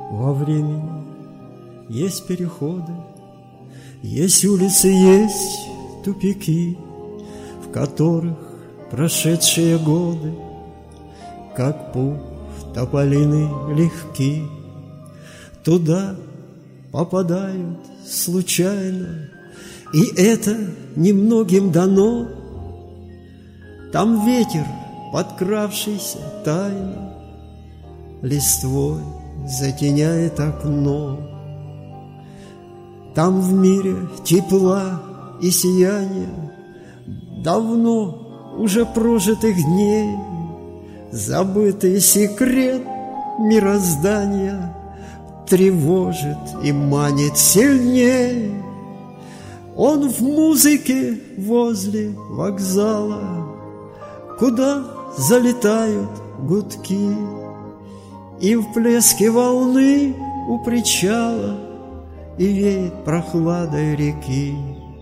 во времени есть переходы, есть улицы, есть тупики, в которых прошедшие годы, как пух тополиный легки, туда попадают случайно, и это немногим дано. Там ветер, подкравшийся тайно, листвой затеняет окно. Там в мире тепла и сияния давно уже прожитых дней, забытый секрет мироздания тревожит и манит сильней. Он в музыке возле вокзала, куда залетают гудки, и в плеске волны у причала, и веет прохладой реки.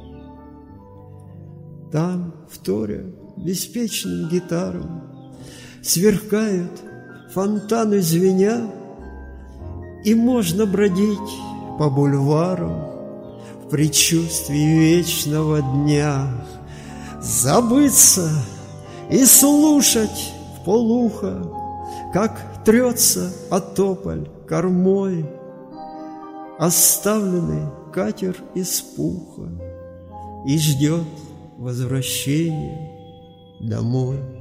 Там, вторя беспечным гитарам, сверкают фонтаны звеня, и можно бродить по бульварам в предчувствии вечного дня, забыться и слушать вполуха, как трется о тополь кормой оставленный катер из пуха и ждет возвращения домой.